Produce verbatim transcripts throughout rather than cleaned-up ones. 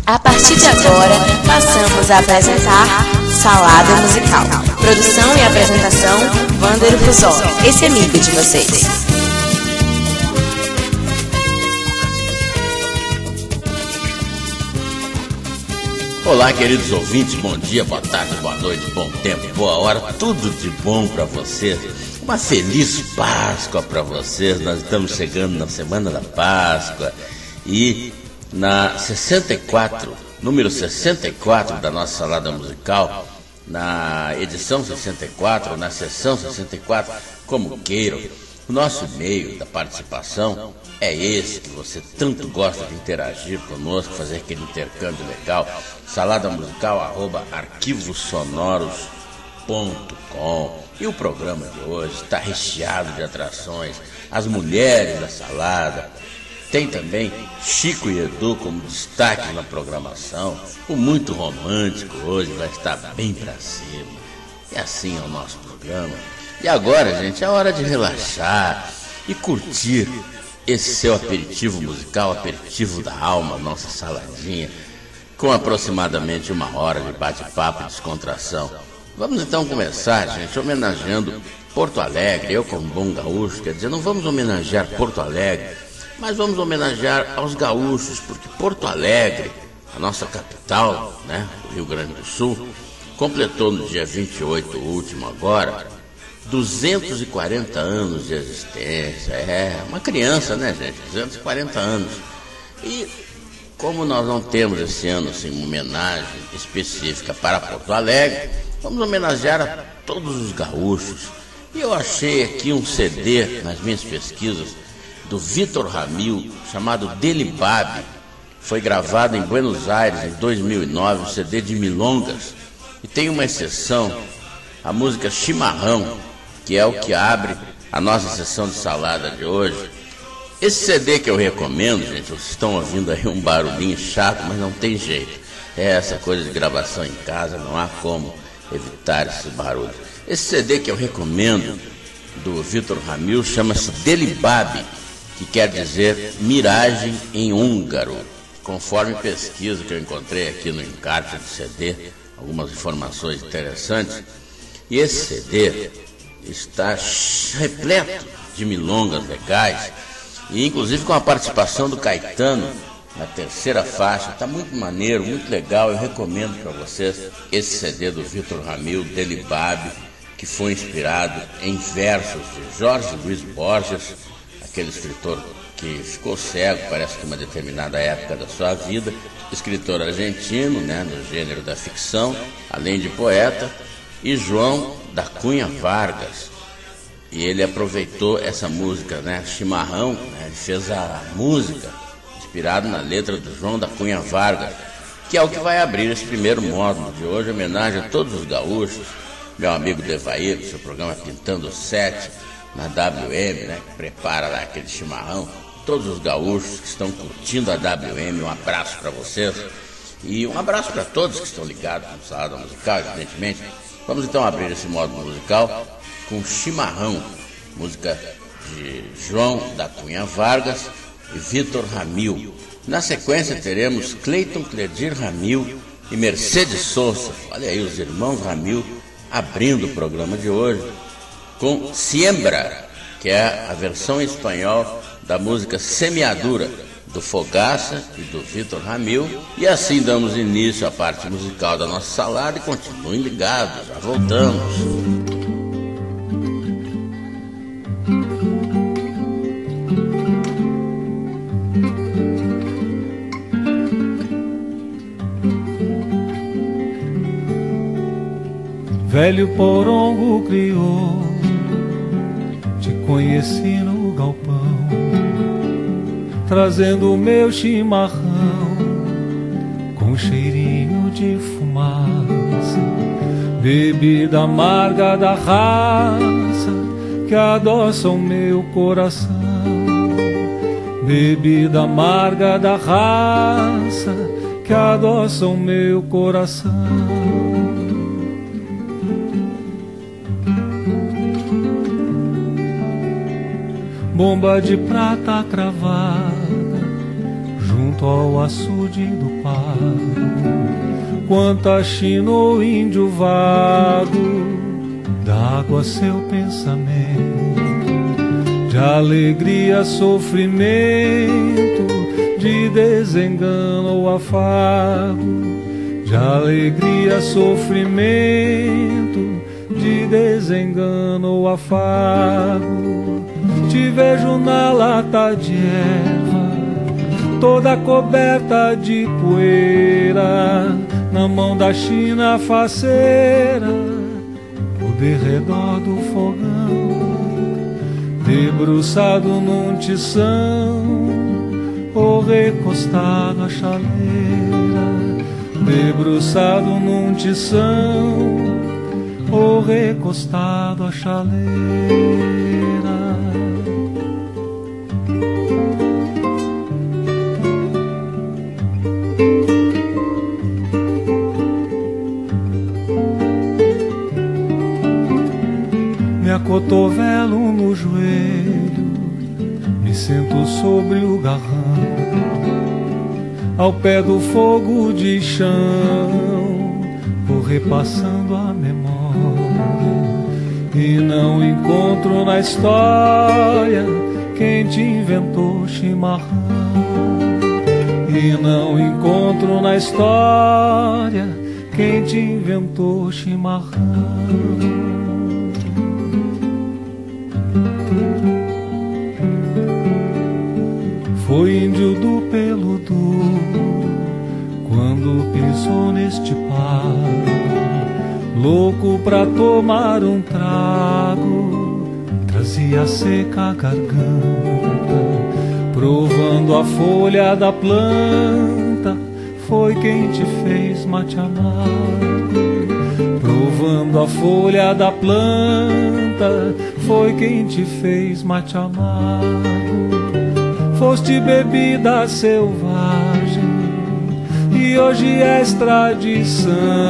A partir de agora, passamos a apresentar Salada Musical. Produção e apresentação, Wander Fusó, esse amigo de vocês. Olá, queridos ouvintes, bom dia, boa tarde, boa noite, bom tempo, boa hora, tudo de bom para vocês. Uma feliz Páscoa para vocês. Nós estamos chegando na Semana da Páscoa e na sessenta e quatro, número sessenta e quatro da nossa Salada Musical, na edição sessenta e quatro, na sessão sessenta e quatro, como queiram, o nosso e-mail da participação é esse, que você tanto gosta de interagir conosco, fazer aquele intercâmbio legal, saladamusical arroba arquivosonoros ponto com. E o programa de hoje está recheado de atrações, as mulheres da salada. Tem também Chico e Edu como destaque na programação. O Muito Romântico hoje vai estar bem pra cima. E assim é o nosso programa. E agora, gente, é hora de relaxar e curtir esse seu aperitivo musical, aperitivo da alma, nossa saladinha, com aproximadamente uma hora de bate-papo e descontração. Vamos então começar, gente, homenageando Porto Alegre. Eu, como bom gaúcho, quer dizer, não vamos homenagear Porto Alegre, mas vamos homenagear aos gaúchos, porque Porto Alegre, a nossa capital, né, do Rio Grande do Sul, completou no dia vinte e oito, o último agora, duzentos e quarenta anos de existência. É uma criança, né, gente? duzentos e quarenta anos. E como nós não temos esse ano assim, uma homenagem específica para Porto Alegre, vamos homenagear a todos os gaúchos. E eu achei aqui um C D nas minhas pesquisas do Vitor Ramil, chamado Delibab. Foi gravado em Buenos Aires em dois mil e nove, um C D de milongas. E tem uma exceção, a música Chimarrão, que é o que abre a nossa sessão de salada de hoje. Esse C D que eu recomendo, gente, vocês estão ouvindo aí um barulhinho chato, mas não tem jeito. É essa coisa de gravação em casa, não há como evitar esse barulho. Esse C D que eu recomendo, do Vitor Ramil, chama-se Delibab, que quer dizer miragem em húngaro, conforme pesquisa que eu encontrei aqui no encarte do C D, algumas informações interessantes. E esse C D está repleto de milongas legais, e inclusive com a participação do Caetano na terceira faixa. Está muito maneiro, muito legal. Eu recomendo para vocês esse C D do Vitor Ramil, Delibab, que foi inspirado em versos de Jorge Luiz Borges, aquele escritor que ficou cego, parece que em uma determinada época da sua vida, escritor argentino, né, no gênero da ficção, além de poeta, e João da Cunha Vargas. E ele aproveitou essa música, né, Chimarrão, né, ele fez a música inspirado na letra do João da Cunha Vargas, que é o que vai abrir esse primeiro módulo de hoje, homenagem a todos os gaúchos, meu amigo Devair, do seu programa Pintando Sete, na W M, né, que prepara lá aquele chimarrão, todos os gaúchos que estão curtindo a W M, um abraço para vocês, e um abraço para todos que estão ligados com Salada Musical, evidentemente. Vamos então abrir esse módulo musical com Chimarrão, música de João da Cunha Vargas e Vitor Ramil. Na sequência teremos Cleiton Cledir Ramil e Mercedes Souza. Olha aí, os irmãos Ramil abrindo o programa de hoje com Siembra, que é a versão em espanhol da música Semeadura, do Fogaça e do Vitor Ramil. E assim damos início à parte musical da nossa salada e continuem ligados, já voltamos. Velho porongo criou, te conheci no galpão, trazendo o meu chimarrão com cheirinho de fumaça, bebida amarga da raça que adoça o meu coração, bebida amarga da raça que adoça o meu coração. Bomba de prata cravada junto ao açude do pago, quanta china ou índio vago, d'água seu pensamento, de alegria sofrimento, de desengano ou afago, de alegria sofrimento, de desengano ou afago. Te vejo na lata de erva, toda coberta de poeira, na mão da china faceira, o derredor do fogão, debruçado num tição, ou recostado à chaleira, debruçado num tição, ou recostado à chaleira. Me acotovelo no joelho, me sento sobre o garrão, ao pé do fogo de chão, vou repassando a memória, e não encontro na história quem te inventou chimarrão. E não encontro na história quem te inventou chimarrão. Foi índio do pelo duro quando pisou neste pago, louco pra tomar um trago, trazia seca a garganta, provando a folha da planta. Foi quem te fez mate amargo, provando a folha da planta. Foi quem te fez mate amargo. Foste bebida selvagem e hoje és tradição,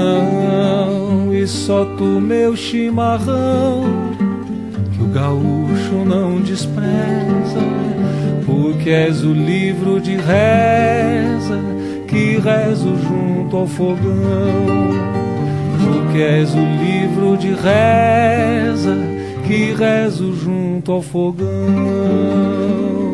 e só tu meu chimarrão que o gaúcho não despreza, porque és o livro de reza que rezo junto ao fogão, porque és o livro de reza que rezo junto ao fogão.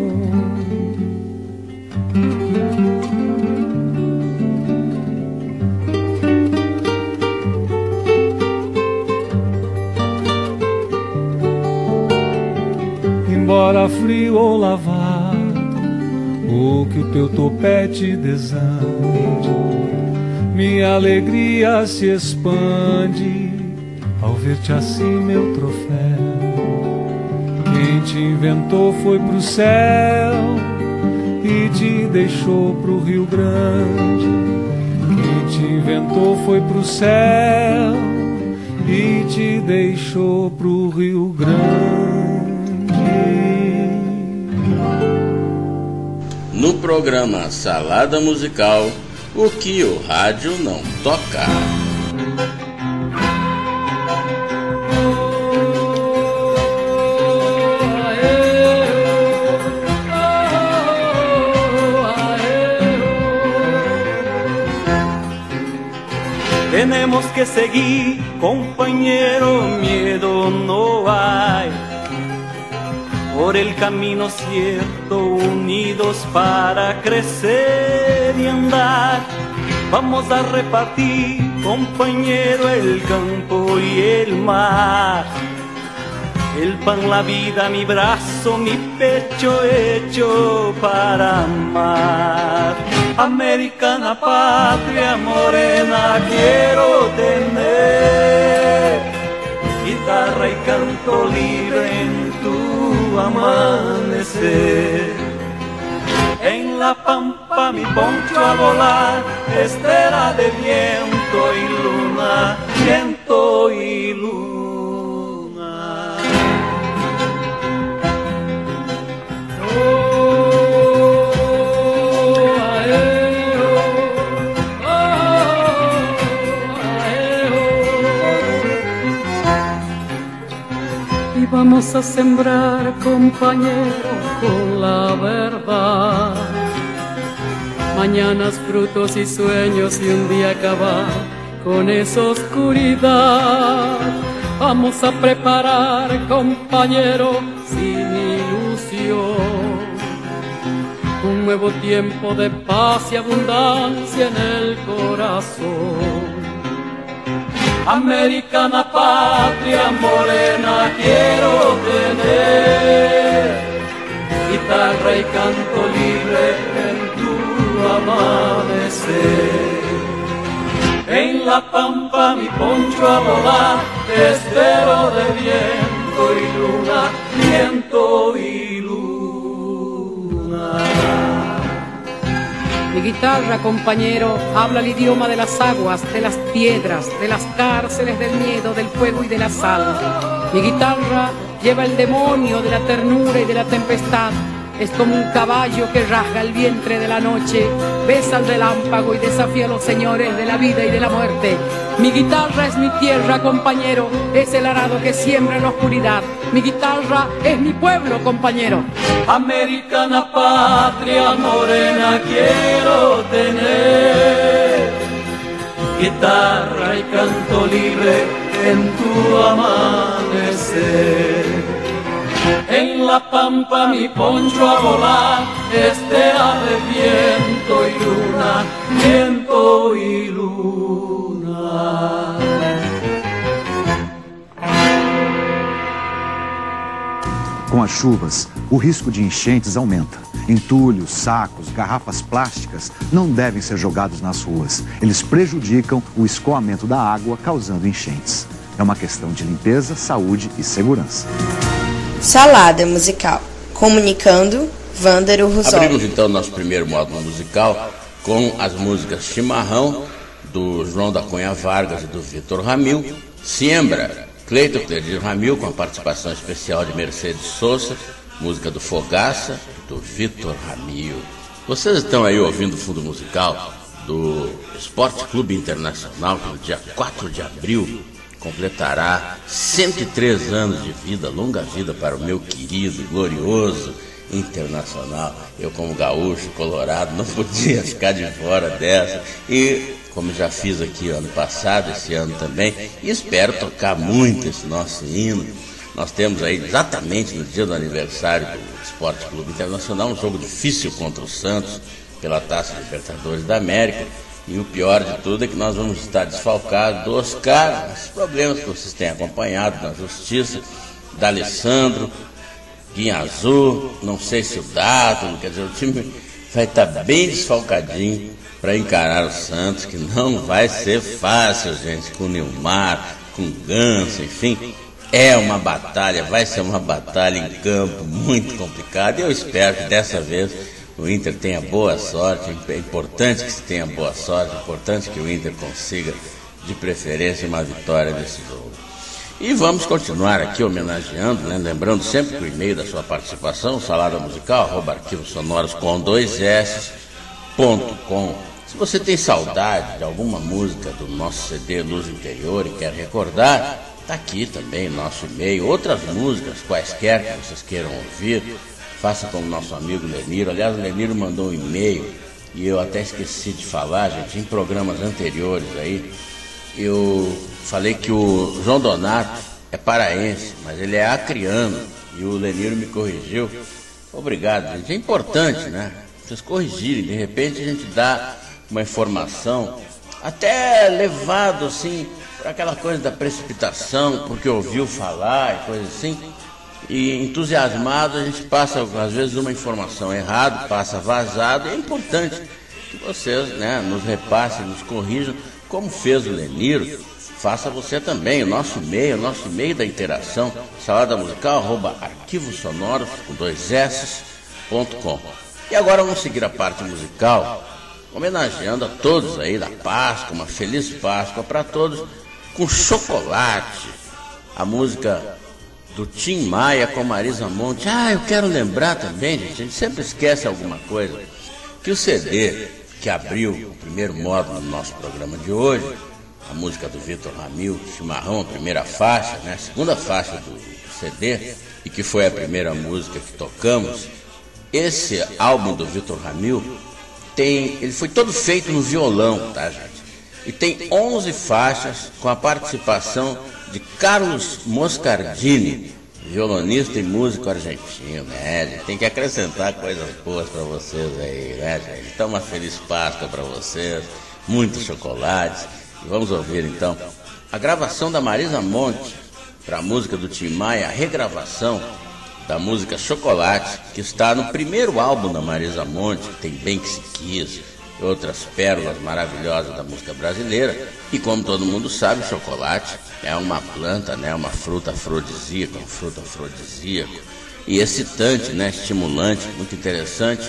Embora frio ou lavado, ou que o teu topete desande, minha alegria se expande ao ver-te assim, meu troféu. Quem te inventou foi pro céu e te deixou pro Rio Grande. Quem te inventou foi pro céu e te deixou pro Rio Grande. No programa Salada Musical, o que o rádio não toca. Tenemos que seguir, compañero, miedo no hay. Por el camino cierto, unidos para crecer y andar. Vamos a repartir, compañero, el campo y el mar. El pan, la vida, mi brazo, mi pecho hecho para amar. Americana patria morena quiero tener, guitarra y canto libre en tu amanecer. En la pampa mi poncho a volar, estela de viento y luna, viento y luna. Vamos a sembrar, compañero, con la verdad, mañanas, frutos y sueños y un día acabar con esa oscuridad. Vamos a preparar, compañero, sin ilusión, un nuevo tiempo de paz y abundancia en el corazón. Americana patria morena quiero tener, guitarra y canto libre en tu amanecer. En la pampa mi poncho a volar, te espero de viento y luna, viento y luna. Mi guitarra, compañero, habla el idioma de las aguas, de las piedras, de las cárceles del miedo, del fuego y de la sal. Mi guitarra lleva el demonio de la ternura y de la tempestad. Es como un caballo que rasga el vientre de la noche, besa el relámpago y desafía a los señores de la vida y de la muerte. Mi guitarra es mi tierra, compañero, es el arado que siembra en la oscuridad. Mi guitarra es mi pueblo, compañero. Americana patria morena quiero tener, guitarra y canto libre en tu amanecer. En la pampa mi poncho a volar, estela de viento y luna, viento y luna. Com as chuvas, o risco de enchentes aumenta. Entulhos, sacos, garrafas plásticas não devem ser jogados nas ruas. Eles prejudicam o escoamento da água, causando enchentes. É uma questão de limpeza, saúde e segurança. Salada musical. Comunicando, Vândaro Rousseau. Abrimos então nosso primeiro módulo musical com as músicas Chimarrão, do João da Cunha Vargas e do Vitor Ramil, Siembra, Cleiton Cledir Ramil, com a participação especial de Mercedes Souza, música do Fogaça, do Vitor Ramil. Vocês estão aí ouvindo o fundo musical do Esporte Clube Internacional, que no dia quatro de abril completará cento e três anos de vida, longa vida para o meu querido, glorioso Internacional. Eu, como gaúcho, colorado, não podia ficar de fora dessa. E, como já fiz aqui ano passado, esse ano também, e espero tocar muito esse nosso hino. Nós temos aí, exatamente no dia do aniversário do Esporte Clube Internacional, um jogo difícil contra o Santos, pela Taça Libertadores da América. E o pior de tudo é que nós vamos estar desfalcados do Oscar, os problemas que vocês têm acompanhado na justiça, da Alessandro, Guinhazul, não sei se o Dado, quer dizer, o time vai estar bem desfalcadinho para encarar o Santos, que não vai ser fácil, gente, com o Nilmar, com o Ganso, enfim, é uma batalha, vai ser uma batalha em campo muito complicada, e eu espero que dessa vez o Inter tenha boa sorte. É importante que se tenha boa sorte, é importante que o Inter consiga, de preferência, uma vitória nesse jogo. E vamos continuar aqui homenageando, né? Lembrando sempre que o e-mail da sua participação, salada musical, arroba arquivos sonoros com dois s ponto com. Se você tem saudade de alguma música do nosso C D Luz Interior e quer recordar, está aqui também nosso e-mail. Outras músicas, quaisquer que vocês queiram ouvir, faça como nosso amigo Leniro. Aliás, o Leniro mandou um e-mail e eu até esqueci de falar, gente, em programas anteriores aí, eu falei que o João Donato é paraense, mas ele é acriano, e o Leniro me corrigiu. Obrigado, gente. É importante, né? Vocês corrigirem, de repente a gente dá uma informação, até levado assim, para aquela coisa da precipitação, porque ouviu falar e coisa assim. E entusiasmado a gente passa às vezes uma informação errada, passa vazado, e é importante que vocês, né, nos repassem, nos corrijam, como fez o Leniro. Faça você também, o nosso e-mail, o nosso e-mail da interação, salada musical, arroba arquivos sonoros, com dois s, ponto com. E agora vamos seguir a parte musical, homenageando a todos aí da Páscoa, uma feliz Páscoa para todos, com Chocolate, a música do Tim Maia com Marisa Monte. Ah, eu quero lembrar também, gente, a gente sempre esquece alguma coisa, que o C D que abriu o primeiro módulo do nosso programa de hoje, a música do Vitor Ramil, Chimarrão, a primeira faixa, né, a segunda faixa do C D, e que foi a primeira música que tocamos, esse álbum do Vitor Ramil tem, ele foi todo feito no violão, tá, gente? E tem onze faixas com a participação de Carlos Moscardini, violonista e músico argentino, né? A gente tem que acrescentar coisas boas para vocês aí, né, gente? Então, uma feliz Páscoa para vocês, muitos chocolates. E vamos ouvir, então, a gravação da Marisa Monte para a música do Tim Maia, a regravação da música Chocolate, que está no primeiro álbum da Marisa Monte, que tem Bem Que Se Quis e outras pérolas maravilhosas da música brasileira. E como todo mundo sabe, chocolate é uma planta, né, uma fruta afrodisíaca, uma fruta afrodisíaca e excitante, né, estimulante, muito interessante.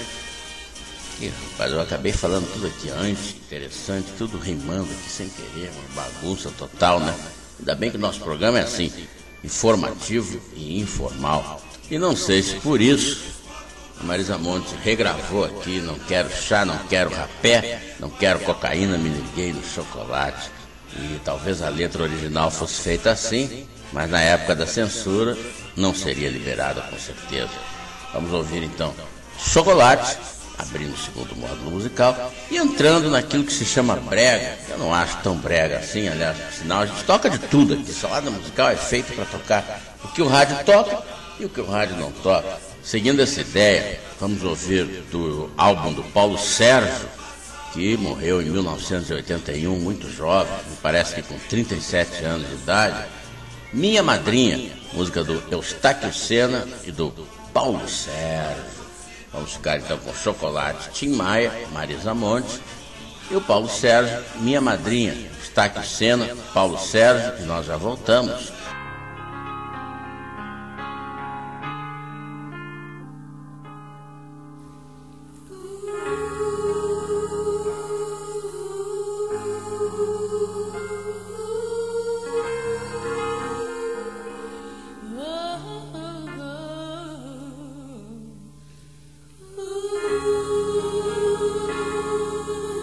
E, rapaz, eu acabei falando tudo aqui antes, interessante, tudo rimando aqui sem querer, uma bagunça total, né? Ainda bem que o nosso programa é assim, informativo e informal. E não sei se por isso a Marisa Monte regravou aqui, não quero chá, não quero rapé, não quero cocaína, me liguei no chocolate. E talvez a letra original fosse feita assim, mas na época da censura não seria liberada com certeza. Vamos ouvir então Chocolate, abrindo o segundo módulo musical e entrando naquilo que se chama brega. Eu não acho tão brega assim, aliás, por sinal a gente toca de tudo aqui. Salada musical é feito para tocar o que o rádio toca e o que o rádio não toca. Seguindo essa ideia, vamos ouvir do álbum do Paulo Sérgio, que morreu em mil novecentos e oitenta e um, muito jovem, me parece que com trinta e sete anos de idade, Minha Madrinha, música do Eustáquio Sena e do Paulo Sérgio. Vamos ficar então com Chocolate, Tim Maia, Marisa Monte e o Paulo Sérgio, Minha Madrinha, Eustáquio Sena, Paulo Sérgio, e nós já voltamos.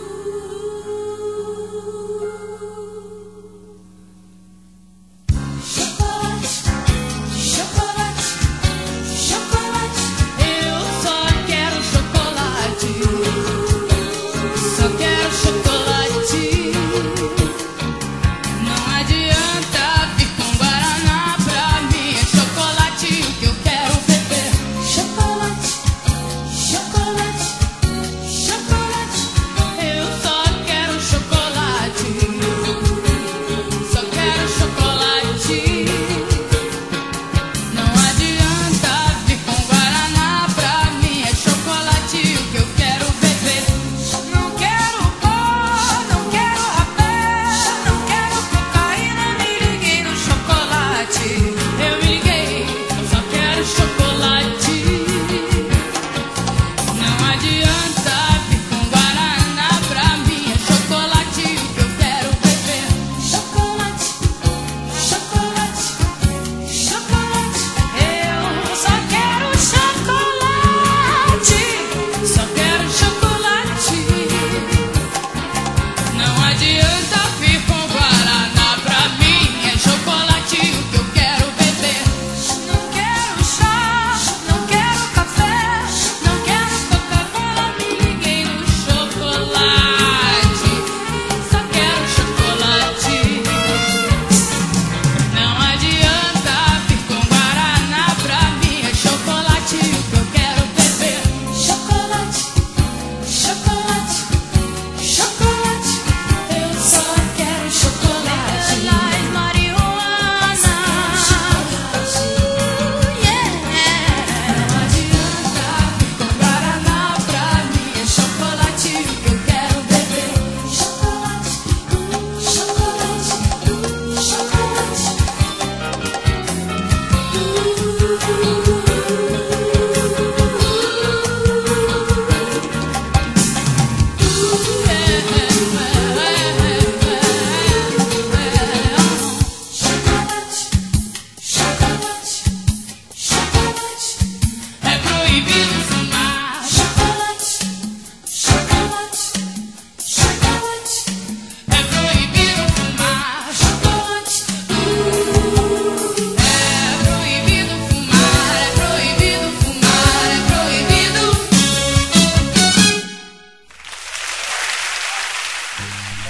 Chocolate,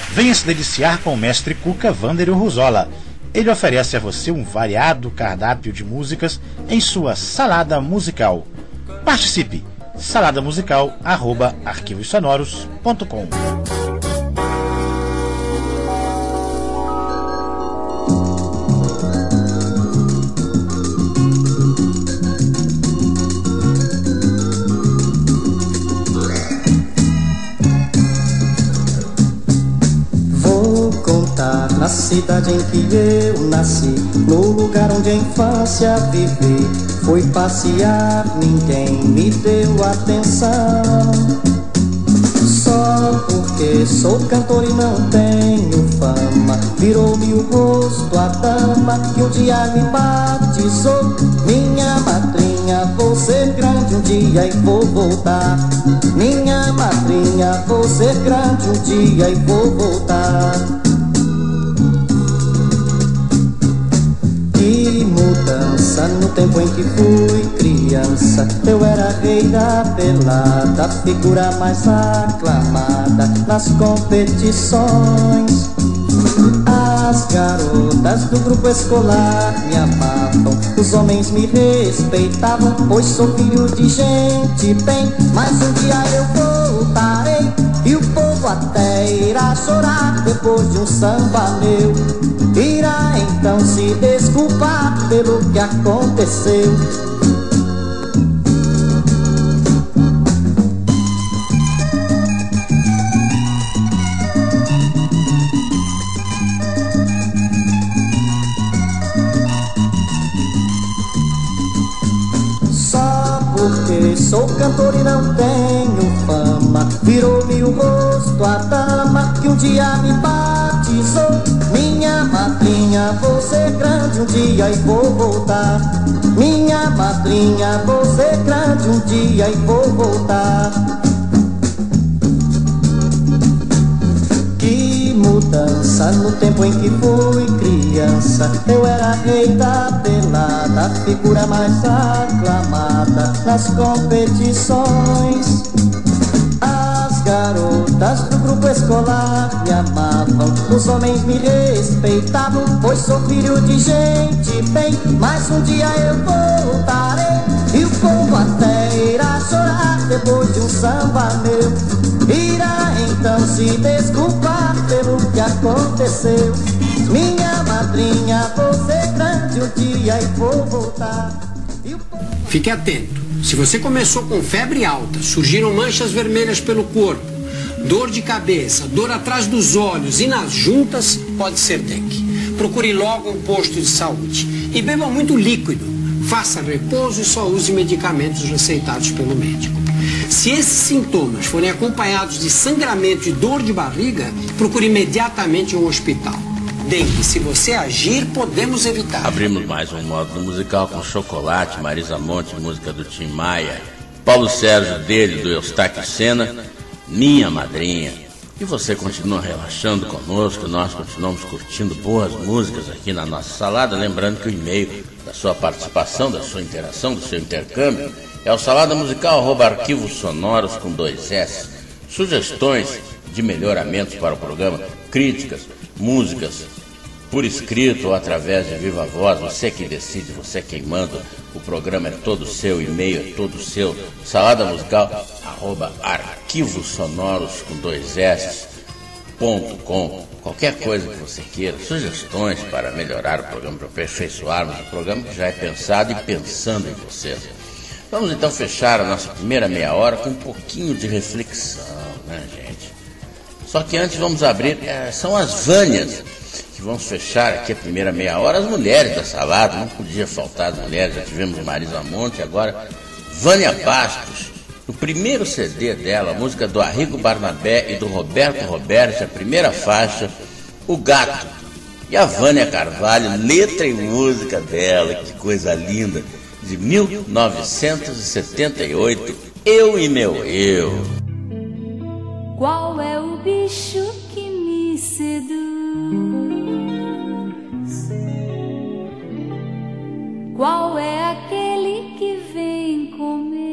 Venha se deliciar com o mestre Cuca Vander Ruzola. Ele oferece a você um variado cardápio de músicas em sua salada musical. Participe! salada musical arroba arquivos sonoros ponto com. Na cidade em que eu nasci, no lugar onde a infância vivi, fui passear, ninguém me deu atenção. Só porque sou cantor e não tenho fama, virou-me o rosto a dama que um dia me batizou. Minha madrinha, vou ser grande um dia e vou voltar. Minha madrinha, vou ser grande um dia e vou voltar. Que mudança no tempo em que fui criança. Eu era rei da pelada, figura mais aclamada nas competições. As garotas do grupo escolar me amavam, os homens me respeitavam, pois sou filho de gente bem. Mas um dia eu voltarei e o povo até irá chorar depois de um samba meu. Irá então se desculpar pelo que aconteceu. Só porque sou cantor e não tenho fama, virou-me o rosto a dama que um dia me batizou. Minha madrinha, vou ser grande um dia e vou voltar. Minha madrinha, vou ser grande um dia e vou voltar. Que mudança no tempo em que fui criança. Eu era rei da pelada, figura mais aclamada nas competições. As garotas do grupo escolar me amavam, os homens me respeitavam, pois sou filho de gente bem. Mas um dia eu voltarei e o povo até irá chorar depois de um samba meu. Irá então se desculpar pelo que aconteceu. Minha madrinha, vou ser grande um dia e vou voltar. E o povo... Fique atento. Se você começou com febre alta, surgiram manchas vermelhas pelo corpo, dor de cabeça, dor atrás dos olhos e nas juntas, pode ser dengue. Procure logo um posto de saúde e beba muito líquido. Faça repouso e só use medicamentos receitados pelo médico. Se esses sintomas forem acompanhados de sangramento e dor de barriga, procure imediatamente um hospital. Dengue, se você agir, podemos evitar. Abrimos mais um módulo musical com Chocolate, Marisa Monte, música do Tim Maia, Paulo Sérgio dele, do Eustáquio Sena, Minha Madrinha. E você continua relaxando conosco, nós continuamos curtindo boas músicas aqui na nossa salada. Lembrando que o e-mail da sua participação, da sua interação, do seu intercâmbio é o saladamusical arroba arquivos sonoros com dois S. Sugestões de melhoramentos para o programa, críticas, músicas por escrito ou através de viva voz, você que decide, você quem manda. O programa é todo seu, e-mail é todo seu, saladamusical arroba arquivos sonoros com dois S ponto com. Qualquer coisa que você queira, sugestões para melhorar o programa, para aperfeiçoarmos o programa que já é pensado e pensando em vocês. Vamos então fechar a nossa primeira meia hora com um pouquinho de reflexão, né, gente? Só que antes vamos abrir, é, são as Vânias, que vamos fechar aqui a primeira meia hora. As mulheres da salada, não podia faltar as mulheres, já tivemos Marisa Monte, agora Vânia Bastos. O primeiro C D dela, a música do Arrigo Barnabé e do Roberto Roberti, a primeira faixa, O Gato. E a Vânia Carvalho, letra e música dela, que coisa linda, de mil novecentos e setenta e oito, Eu e Meu Eu. Qual é o bicho que me seduz? Qual é aquele que vem comer?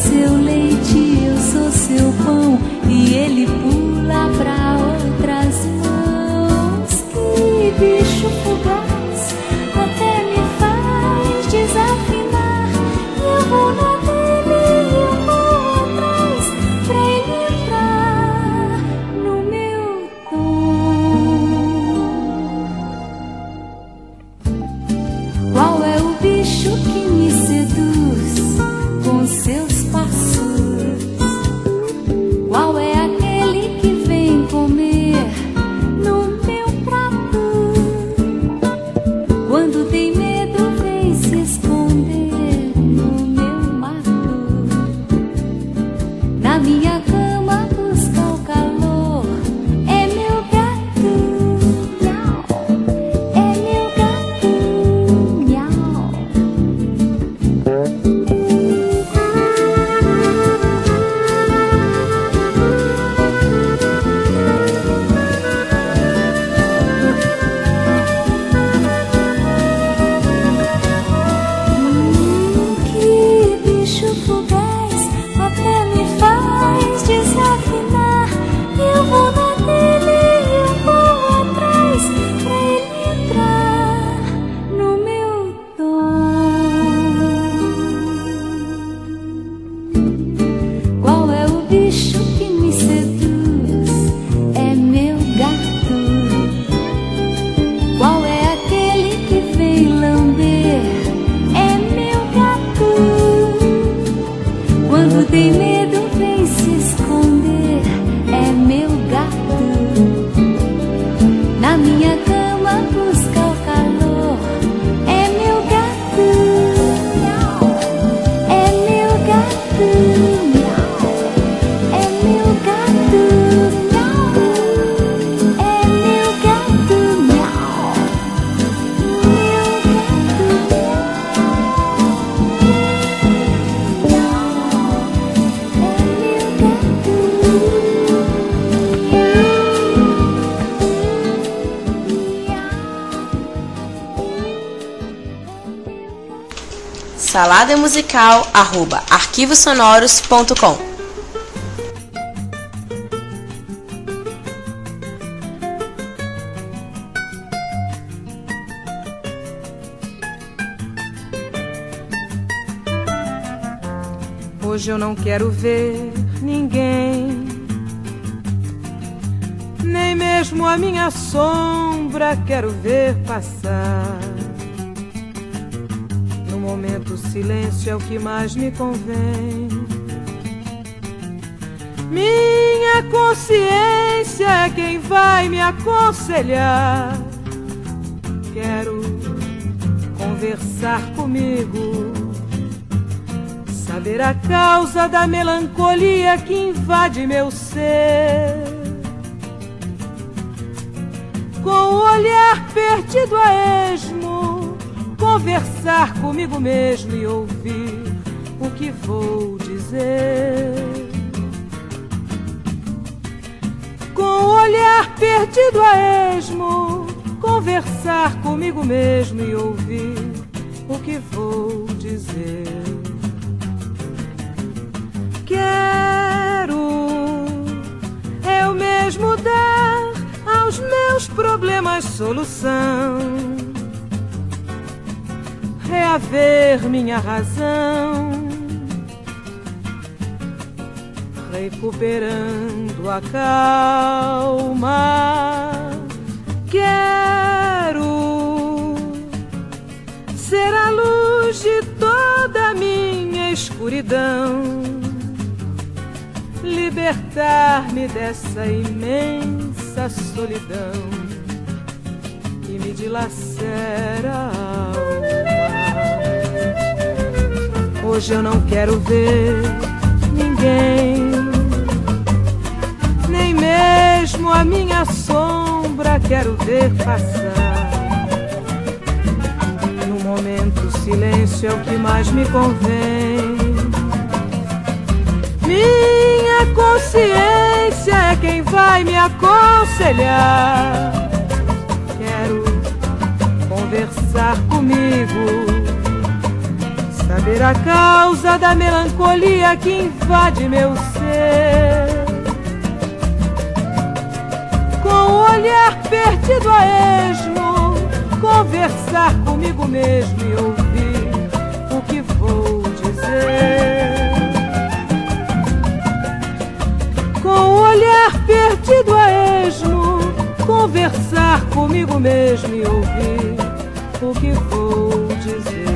seu leite, eu sou seu pão, e ele pula pra outras mãos. Que bicho fugaz, até me faz desafinar. E eu vou na dele, e eu vou atrás, pra ele entrar no meu tom. Qual é o bicho que me seduz com seus passos? Qual é aquele que vem comer no meu prato? Quando tem medo vem se esconder no meu mato. Na minha cama busca o calor. É meu gato, miau. É meu gato, miau. Que bicho fugaz, até me faz desafinar. Eu vou na dele, eu vou atrás, pra ele entrar no meu tom. Qual é o bicho que me seduz? É meu gato. Qual é aquele que vem lamber? É meu gato. Quando tem medo vem se esconder. É meu gato. Na minha cama busca o calor. É meu gato, miau. É meu gato, miau. É meu gato, miau. É meu gato, miau. Meu gato, Salada musical arroba arquivosonoros ponto com. Hoje eu não quero ver ninguém, nem mesmo a minha sombra quero ver passar. No momento o silêncio é o que mais me convém. Minha consciência é quem vai me aconselhar. Quero conversar comigo, saber a causa da melancolia que invade meu ser. Com o olhar perdido a esmo, conversar comigo mesmo e ouvir o que vou dizer. Com o olhar perdido a esmo, conversar comigo mesmo e ouvir o que vou dizer. Quero eu mesmo dar aos meus problemas solução, reaver minha razão, recuperando a calma. Quero ser a luz de toda a minha escuridão, libertar-me dessa imensa solidão que me dilacera a alma. Hoje eu não quero ver ninguém, nem mesmo a minha sombra quero ver passar. No momento o silêncio é o que mais me convém. Minha consciência é quem vai me aconselhar. Quero conversar comigo, saber a causa da melancolia que invade meu ser. Com o olhar perdido a esmo, conversar comigo mesmo e ouvir o que vou dizer. Com o olhar perdido a esmo, conversar comigo mesmo e ouvir o que vou dizer.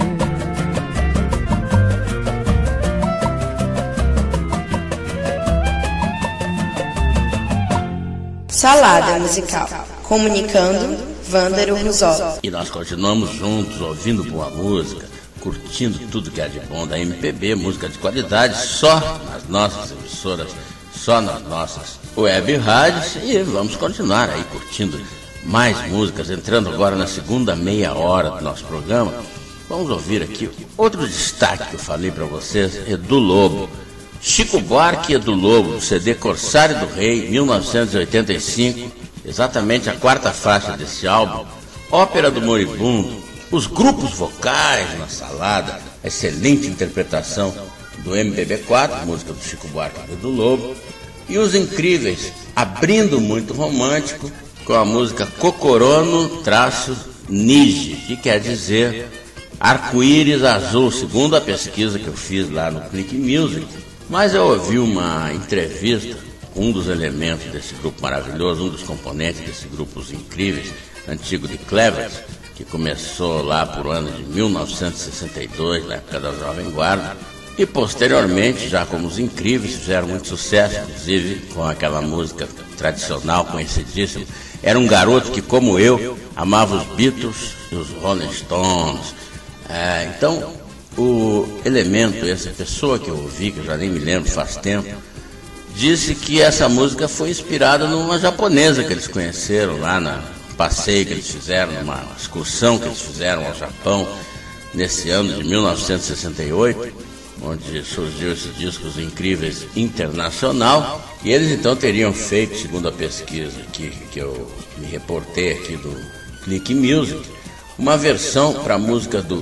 Salada musical. Comunicando, Vândaro Ruzola. E nós continuamos juntos, ouvindo boa música, curtindo tudo que é de bom da M P B, música de qualidade, só nas nossas emissoras, só nas nossas web rádios. E vamos continuar aí curtindo mais músicas, entrando agora na segunda meia hora do nosso programa. Vamos ouvir aqui outro destaque que eu falei para vocês, Edu Lobo. Chico Buarque e Edu Lobo, do C D Corsário do Rei, mil novecentos e oitenta e cinco, exatamente a quarta faixa desse álbum, Ópera do Moribundo, os grupos vocais na salada, excelente interpretação do M P B quatro, música do Chico Buarque e Edu Lobo, e os incríveis, abrindo muito romântico, com a música Cocorono traço Nige, que quer dizer arco-íris azul, segundo a pesquisa que eu fiz lá no Click Music. Mas eu ouvi uma entrevista com um dos elementos desse grupo maravilhoso, um dos componentes desse grupo incríveis, antigo de Clevers, que começou lá por ano de mil novecentos e sessenta e dois, na época da Jovem Guarda, e posteriormente, já como os incríveis, fizeram muito sucesso, inclusive com aquela música tradicional, conhecidíssima. Era um garoto que, como eu, amava os Beatles e os Rolling Stones. É, então, o elemento, essa pessoa que eu ouvi, que eu já nem me lembro, faz tempo, disse que essa música foi inspirada numa japonesa que eles conheceram lá no passeio que eles fizeram, numa excursão que eles fizeram ao Japão, nesse ano de mil novecentos e sessenta e oito, onde surgiu esse Discos Incríveis Internacional, e eles então teriam feito, segundo a pesquisa que, que eu me reportei aqui do Click Music, uma versão para a música do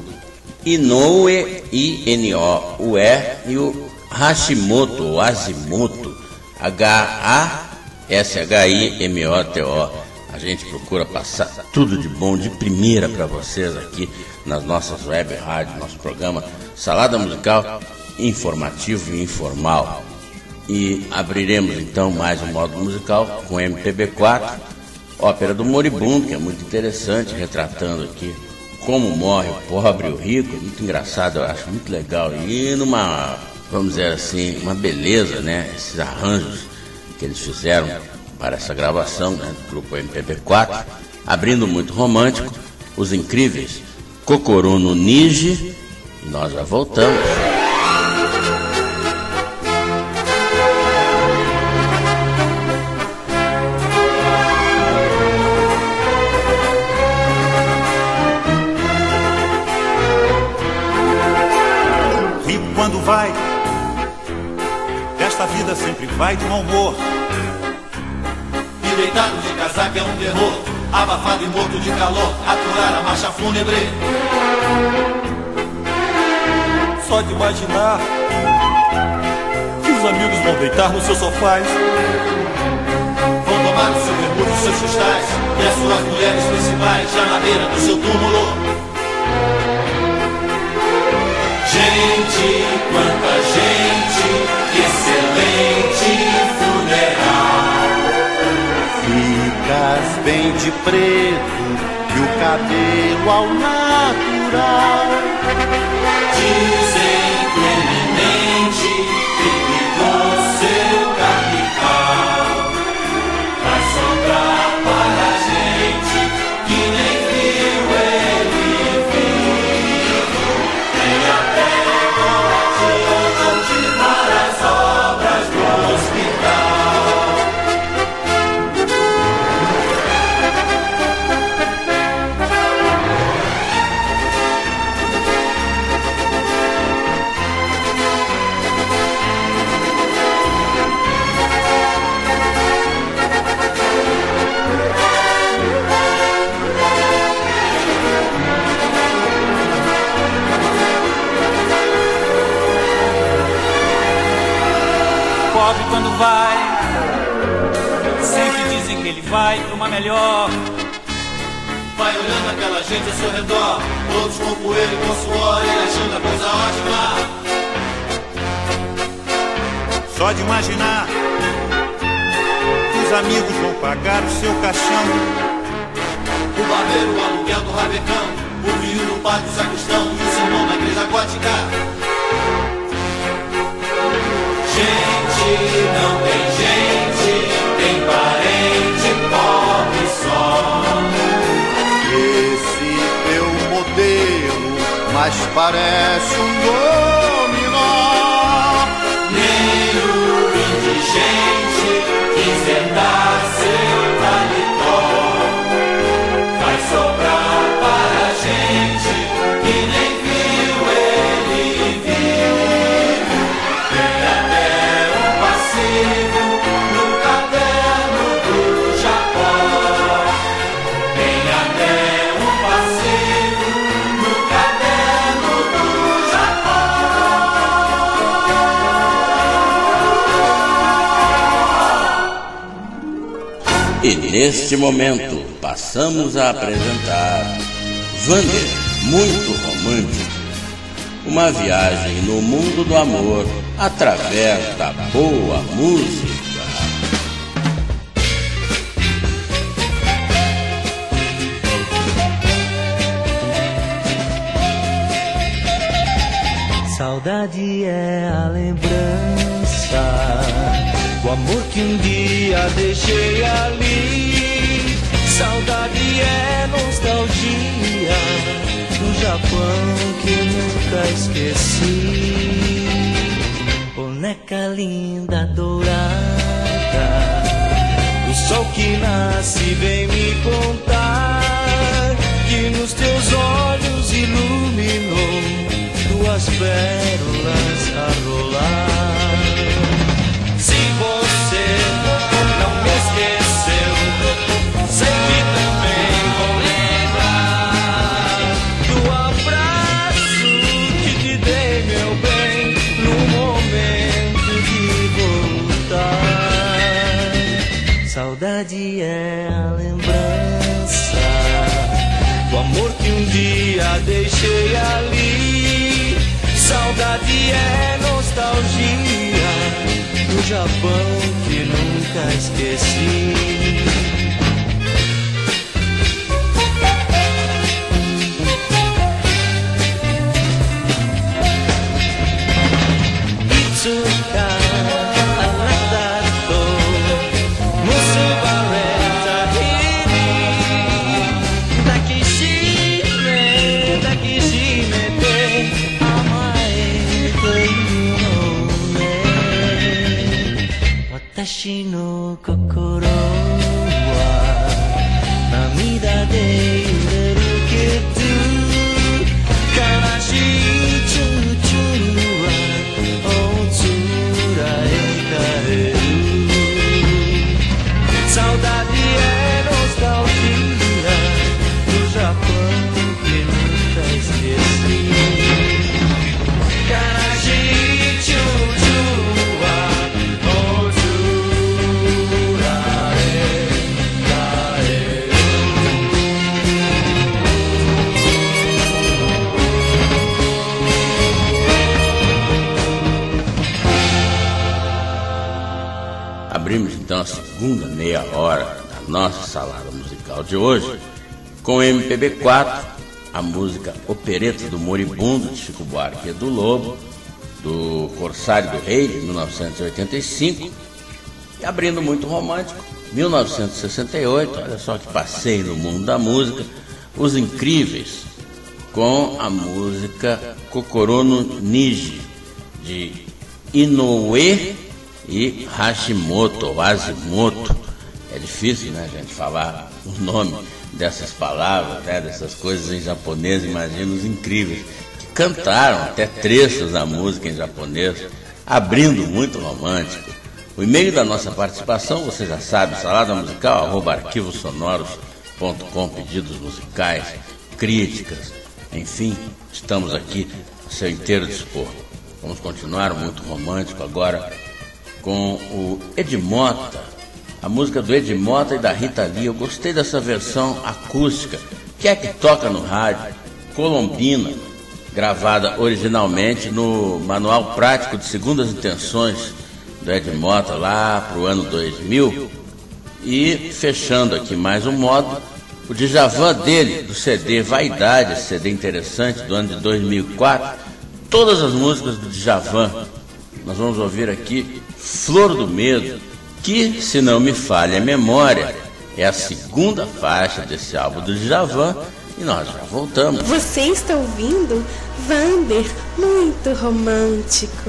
Inoue, I N O U E, e o Hashimoto, ou Hashimoto, H A S H I M O T O. A gente procura passar tudo de bom, de primeira para vocês aqui nas nossas web rádios, nosso programa Salada Musical, informativo e informal. E abriremos então mais um módulo musical com M P B quatro, Ópera do Moribundo, que é muito interessante, retratando aqui como morre o pobre e o rico. Muito engraçado, eu acho, muito legal. E numa, vamos dizer assim, uma beleza, né? Esses arranjos que eles fizeram para essa gravação, né, do grupo M P B quatro, abrindo muito romântico, os incríveis Cocorono Nige. E nós já voltamos. Quando vai, desta vida sempre vai de mau humor. E deitado de casaca é um terror, abafado e morto de calor, aturar a marcha fúnebre. Só de imaginar que os amigos vão deitar nos seus sofás, vão tomar o seu vermelho, os seus cristais, e as suas mulheres principais já na beira do seu túmulo. Gente, quanta gente, excelente funeral. Ficas bem de preto e o cabelo ao natural. Dizem que o eminente vive com seu capital. Vai sobrar para a gente que nem viu ele vivo. Tem até continuar as obras do hospital. pobre quando vai, sempre dizem que ele vai pra uma melhor. Vai olhando aquela gente ao seu redor, todos com poeira e com suor, ele achando a coisa ótima. Só de imaginar que os amigos vão pagar o seu caixão. O barbeiro, o aluguel do rabecão, o vinho no padre, o sacristão e o sermão na igreja gótica. Gente, não tem gente, tem parente pobre só. Esse teu modelo mais parece um dominó. Nem o indigente quiser dar seu paletó, vai sobrar para a gente que nem viu ele vir. Tem até um passivo no caderno do Japão. Tem até um passivo no caderno do Japão. E neste momento passamos a apresentar Vander, muito romântico. Uma viagem no mundo do amor através da boa música. Saudade é a lembrança do amor que um dia deixei ali. Saudade é nostalgia do Japão que nunca esqueci. Boneca linda dourada, o sol que nasce vem me contar que nos teus olhos iluminou duas pérolas a rolar. Se você não me esqueceu, sei que também vou lembrar do abraço que te dei, meu bem, no momento de voltar. Saudade é a lembrança do amor que um dia deixei ali. Saudade é nostalgia do Japão que nunca esqueci. Itsuka anata to musubareta hiri, dakishime dakishimete amae toiu no ne. Watashi no kokoro wa namida de yureru kedo, kanashii chuchu wa otsurae kaeru. Saudade é nostalgia do Japão que nunca esqueci. Kanashii chuchu wa otsurae kaeru. Abrimos então a segunda meia hora da nossa salada musical de hoje com M P B quatro, a música Opereta do Moribundo, de Chico Buarque e do Lobo, do Corsário do Rei, de mil novecentos e oitenta e cinco, e abrindo muito romântico, mil novecentos e sessenta e oito, olha só que passeio no mundo da música, Os Incríveis, com a música Kokoro no Niji, de Inoue e Hashimoto, ou Hashimoto. É difícil, né, gente, falar o nome dessas palavras, né, dessas coisas em japonês. Imagina Os Incríveis, que cantaram até trechos da música em japonês, abrindo muito romântico. O e-mail da nossa participação, você já sabe, salada musical arroba arquivos sonoros ponto com, pedidos musicais, críticas, enfim, estamos aqui a seu inteiro dispor. Vamos continuar muito romântico agora com o Edmota, a música do Edmota e da Rita Lee. Eu gostei dessa versão acústica, que é que toca no rádio, Colombina, gravada originalmente no Manual Prático de Segundas Intenções do Edmota, lá para o ano dois mil. E fechando aqui mais um modo, o Djavan dele, do C D Vaidade, esse C D interessante do ano de dois mil e quatro, todas as músicas do Djavan. Nós vamos ouvir aqui Flor do Medo, que, se não me falha a memória, é a segunda faixa desse álbum do Djavan, e nós já voltamos. Você está ouvindo Vander, muito romântico.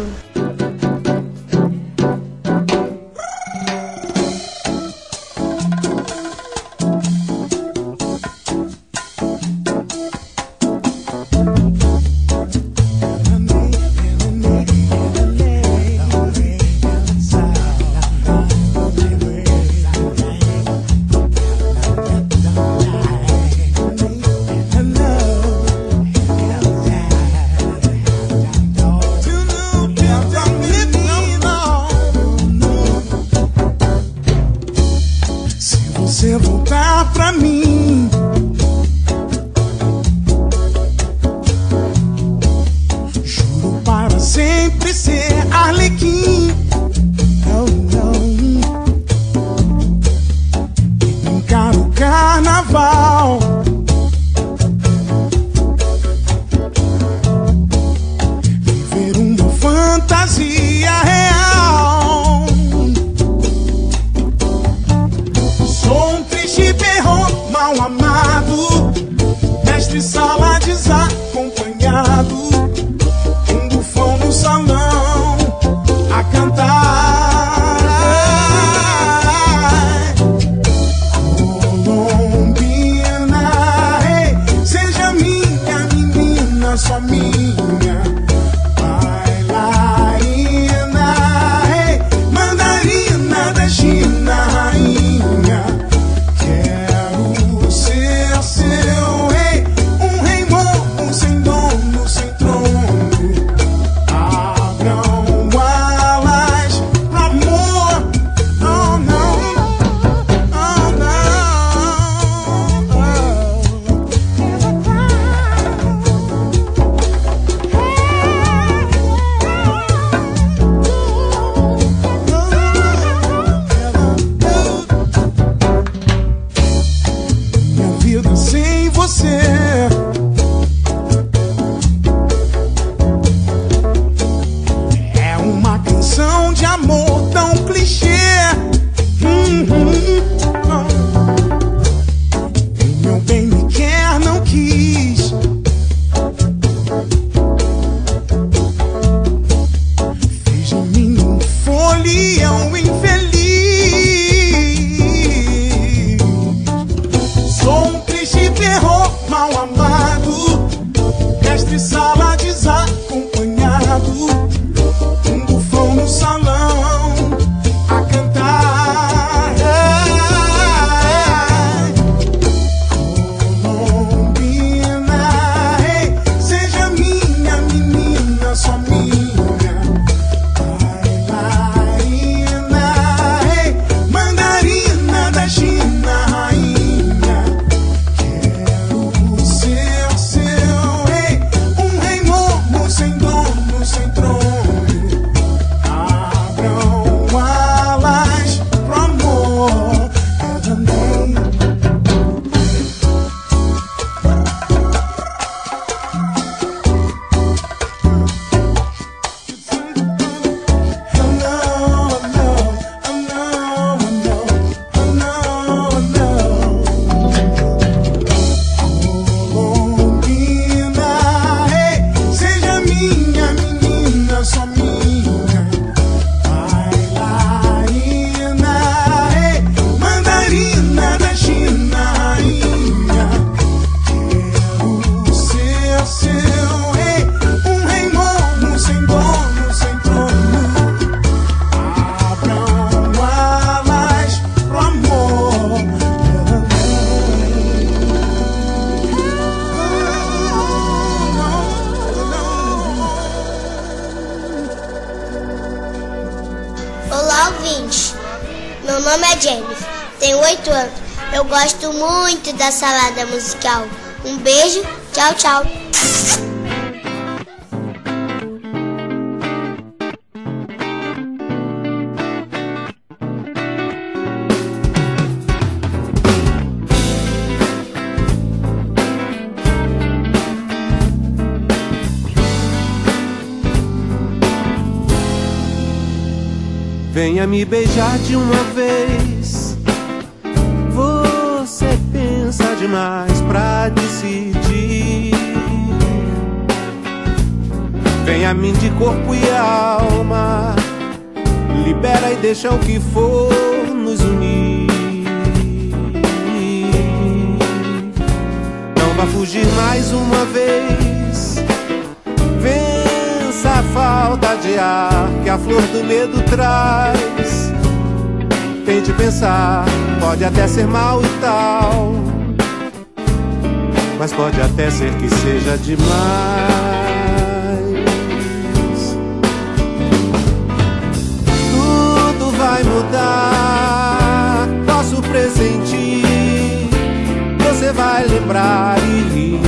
Sou um triste perro, mas ouvintes. Meu nome é Jennifer, tenho oito anos. Eu gosto muito da salada musical. Um beijo, tchau, tchau. Venha me beijar de uma vez. Você pensa demais pra decidir. Venha a mim de corpo e alma. Libera e deixa o que for nos unir. Não vá fugir mais uma vez. Vença a falta de ar que a flor do medo traz. Tente pensar, pode até ser mal e tal, mas pode até ser que seja demais. Tudo vai mudar, posso pressentir. Você vai lembrar e rir.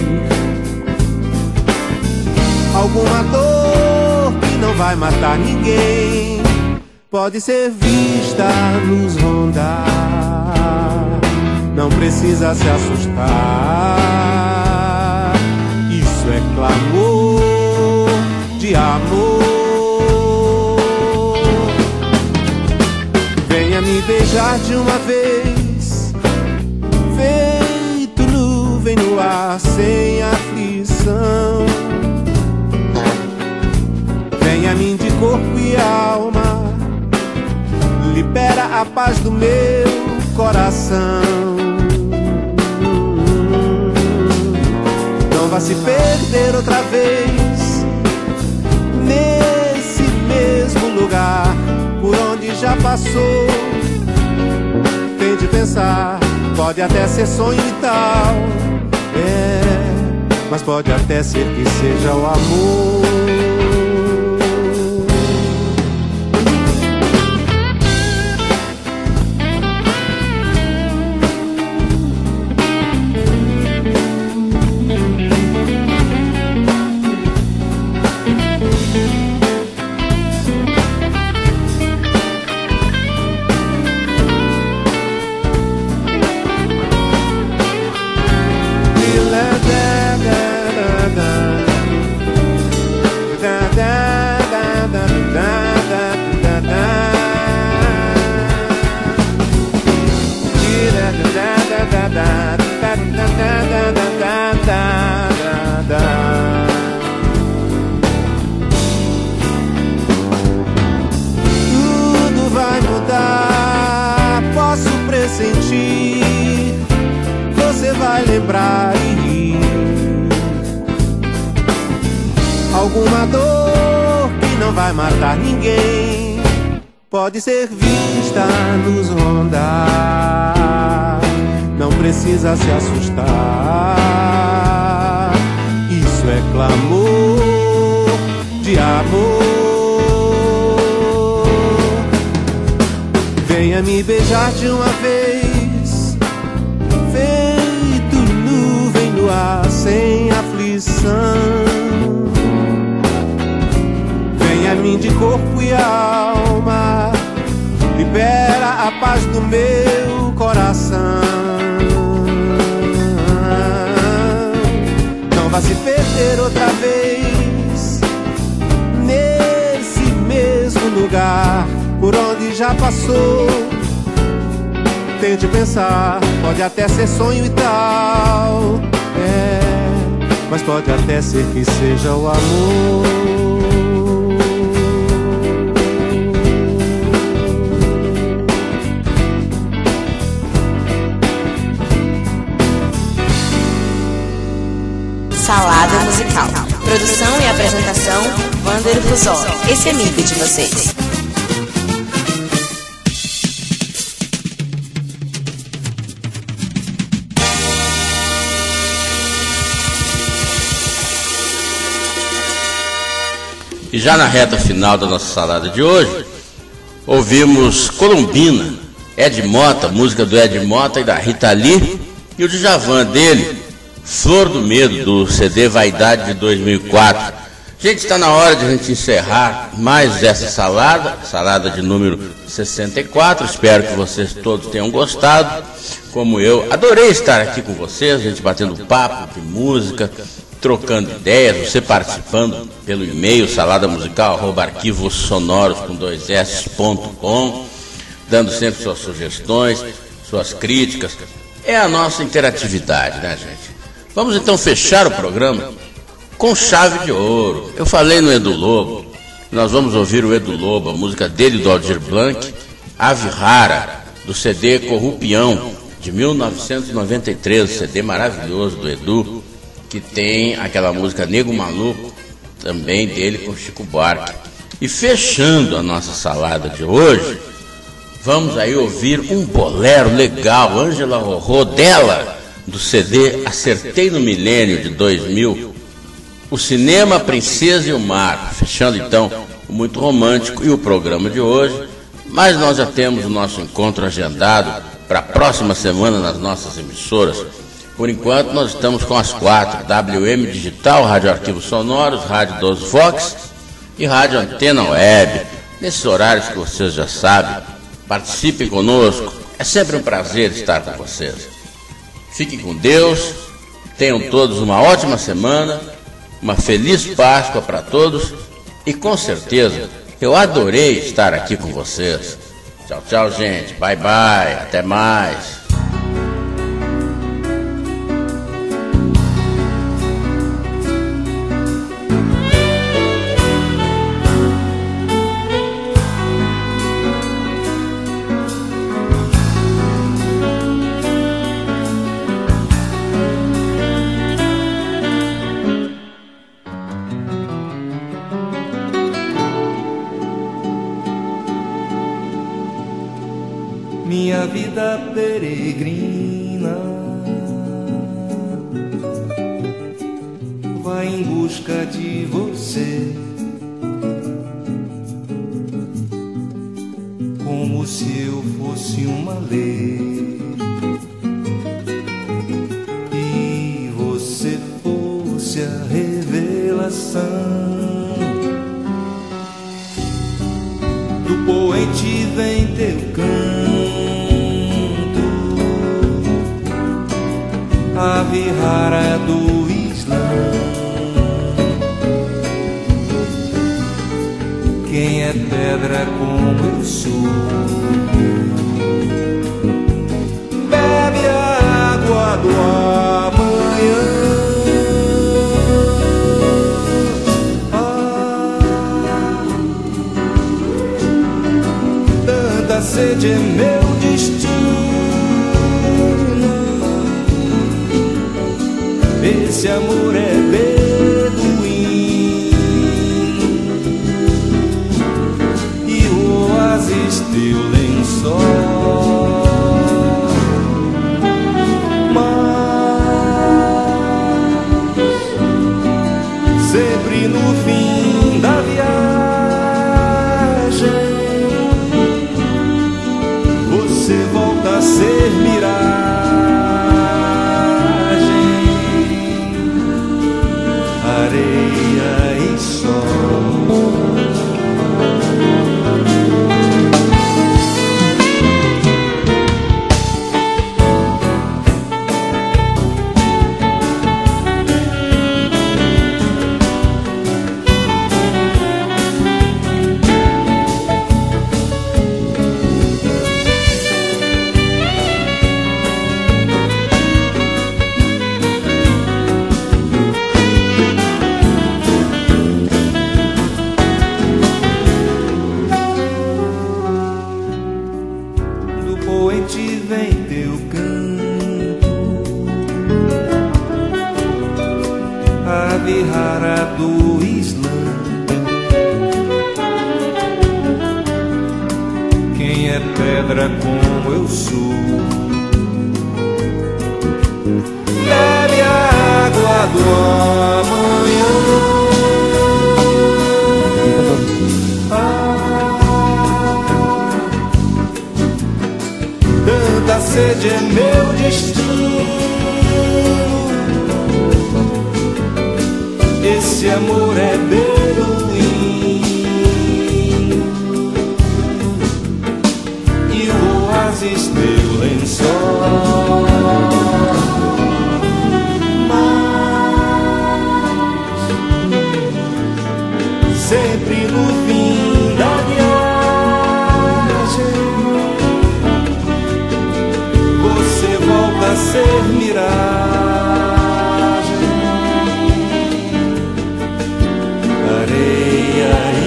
Alguma dor que não vai matar ninguém pode ser vista nos rondar. Não precisa se assustar. Isso é clamor de amor. Venha me beijar de uma vez, feito nuvem no ar sem aflição. Venha a mim de corpo e alma. Libera a paz do meu coração. Não vá se perder outra vez nesse mesmo lugar por onde já passou. Tente pensar, pode até ser sonho e tal, é, mas pode até ser que seja o amor. Tudo vai mudar, posso pressentir. Você vai lembrar e rir. Alguma dor que não vai matar ninguém pode ser vista nos rondar. Não precisa se assustar. Isso é clamor de amor. Venha me beijar de uma vez, feito nuvem no ar sem aflição. Venha a mim de corpo e alma. Libera a paz do meu coração. Não vá se perder outra vez nesse mesmo lugar por onde já passou. Tente pensar, pode até ser sonho e tal, é, mas pode até ser que seja o amor. Salada musical. Produção e apresentação, Wander Fusol. Esse amigo de vocês. E já na reta final da nossa salada de hoje, ouvimos Colombina, Ed Mota, música do Ed Mota e da Rita Lee, e o Djavan dele, Flor do Medo, do C D Vaidade de dois mil e quatro. Gente, está na hora de a gente encerrar mais essa salada, salada de número sessenta e quatro. Espero que vocês todos tenham gostado, como eu. Adorei estar aqui com vocês, a gente batendo papo de música, trocando ideias, você participando pelo e-mail saladamusical arroba arquivos sonoros com dois s ponto com, dando sempre suas sugestões, suas críticas. É a nossa interatividade, né, gente? Vamos então fechar o programa com chave de ouro. Eu falei no Edu Lobo, nós vamos ouvir o Edu Lobo, a música dele do Aldir Blanc, Ave Rara, do C D Corrupião, de mil novecentos e noventa e três, C D maravilhoso do Edu, que tem aquela música Nego Maluco, também dele com Chico Buarque. E fechando a nossa salada de hoje, vamos aí ouvir um bolero legal, Ângela Rorô, dela, do C D Acertei no Milênio, de dois mil, o cinema, a princesa e o mar. Fechando então o Muito Romântico e o programa de hoje, mas nós já temos o nosso encontro agendado para a próxima semana nas nossas emissoras. Por enquanto nós estamos com as quatro, W M Digital, Rádio Arquivos Sonoros, Rádio doze Vox e Rádio Antena Web. Nesses horários que vocês já sabem, participem conosco, é sempre um prazer estar com vocês. Fiquem com Deus, tenham todos uma ótima semana, uma feliz Páscoa para todos e com certeza eu adorei estar aqui com vocês. Tchau, tchau, gente. Bye, bye. Até mais. Minha vida peregrina vai em busca de você, como se eu fosse uma lei e você fosse a revelação do poente. Vem teu canto, ave rara do Islã. Quem é pedra como eu sou, bebe a água do amanhã. Ah, tanta sede é meu destino. Esse amor é beduíno e o oásis teu lençol. Mas sempre no fim da viagem você volta a ser miragem. Areia e sol. Pedra como eu sou, bebe a água do amanhã. Ah, Essa sede é meu destino. Esse amor é beduíno e o oásis meu lençol. Mas sempre no fim da viagem você volta a ser miragem, areia e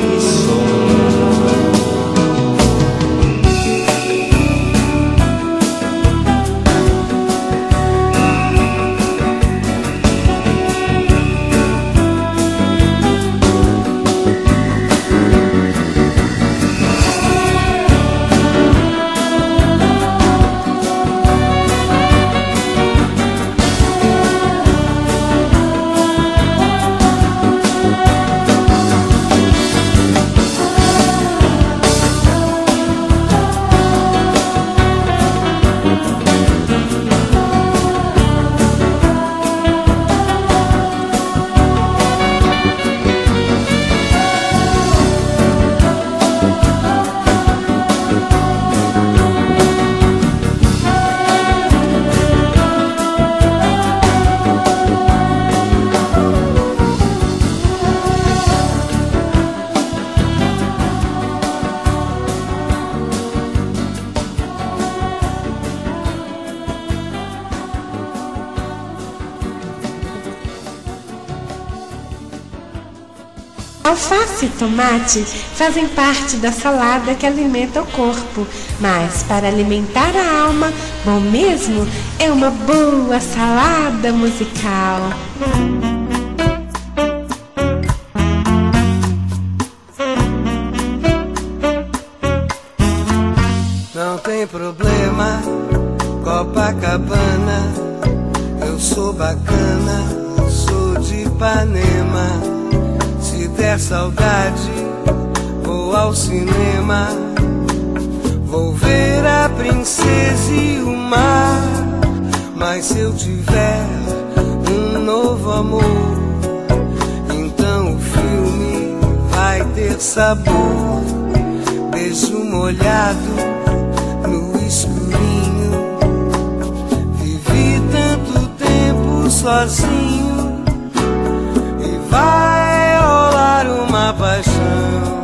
Alface e tomate fazem parte da salada que alimenta o corpo, mas para alimentar a alma, bom mesmo é uma boa salada musical. Não tem problema, Copacabana, eu sou bacana, sou de Ipanema. Se der saudade, vou ao cinema, vou ver a princesa e o mar. Mas se eu tiver um novo amor, então o filme vai ter sabor. Beijo molhado no escurinho, vivi tanto tempo sozinho e vai uma paixão,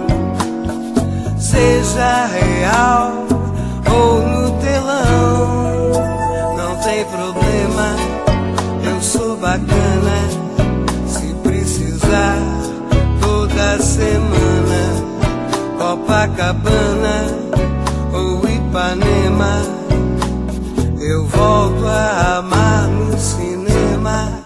seja real ou no telão. Não tem problema, eu sou bacana. Se precisar, toda semana, Copacabana ou Ipanema, eu volto a amar no cinema.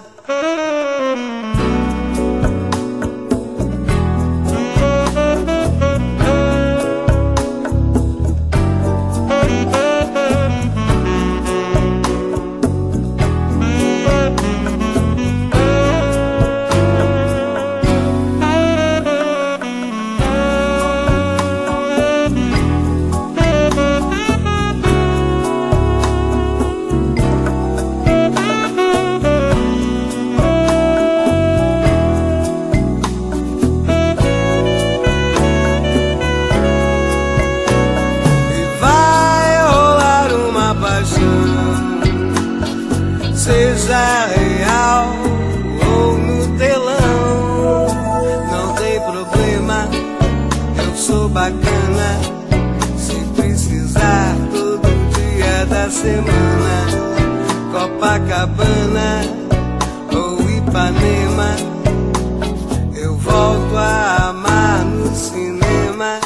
Seja real ou no telão, não tem problema, eu sou bacana. Se precisar, todo dia da semana, Copacabana ou Ipanema, eu volto a amar no cinema.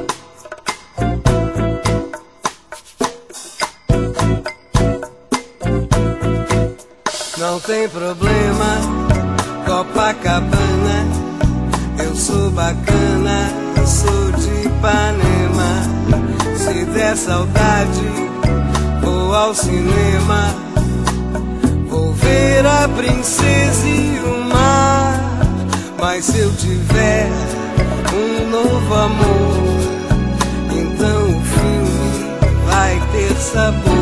Não tem problema, Copacabana, eu sou bacana, sou de Ipanema. Se der saudade, vou ao cinema, vou ver a princesa e o mar. Mas se eu tiver um novo amor, então o filme vai ter sabor.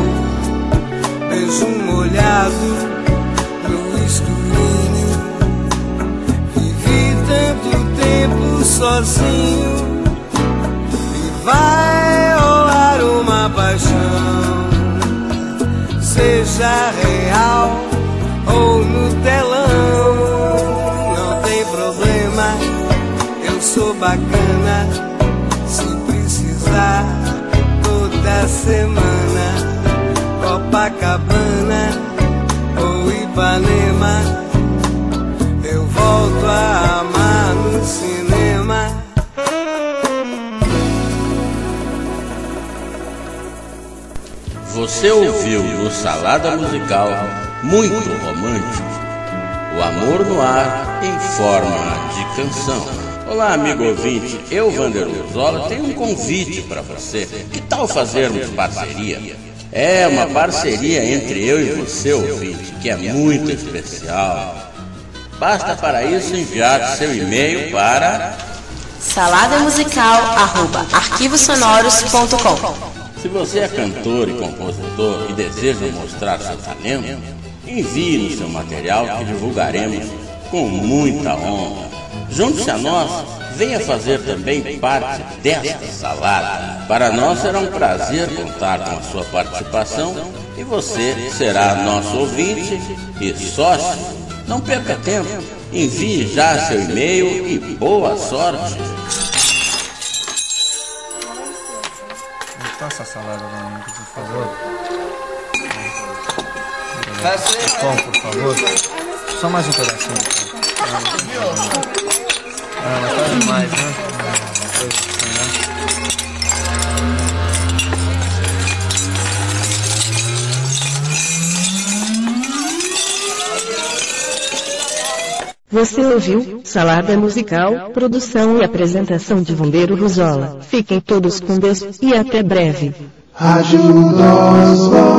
sozinho e vai rolar uma paixão, seja real ou no telão. Não tem problema, eu sou bacana, se precisar toda semana, Copacabana ou Ipanema, eu volto a amar no cinema. Você ouviu no Salada Musical Muito Romântico, o amor no ar em forma de canção. Olá, amigo ouvinte, eu, Vander Ruzola, tenho um convite para você. Que tal fazermos parceria? É uma parceria entre eu e você, ouvinte, que é muito especial. Basta para isso enviar seu e-mail para saladamusical arroba arquivos sonoros ponto com. Se você é cantor e compositor e deseja mostrar seu talento, envie-nos seu material que divulgaremos com muita honra. Junte-se a nós, venha fazer também parte desta salada. Para nós será um prazer contar com a sua participação e você será nosso ouvinte e sócio. Não perca tempo, envie já seu e-mail e boa sorte. Passa a salada pra mim, por favor. Pão, por favor. Só mais um pedacinho. Ah, mas tá demais, né? Você ouviu Salada Musical, produção e apresentação de Vandeiro Ruzola. Fiquem todos com Deus e até breve. Rádio Nós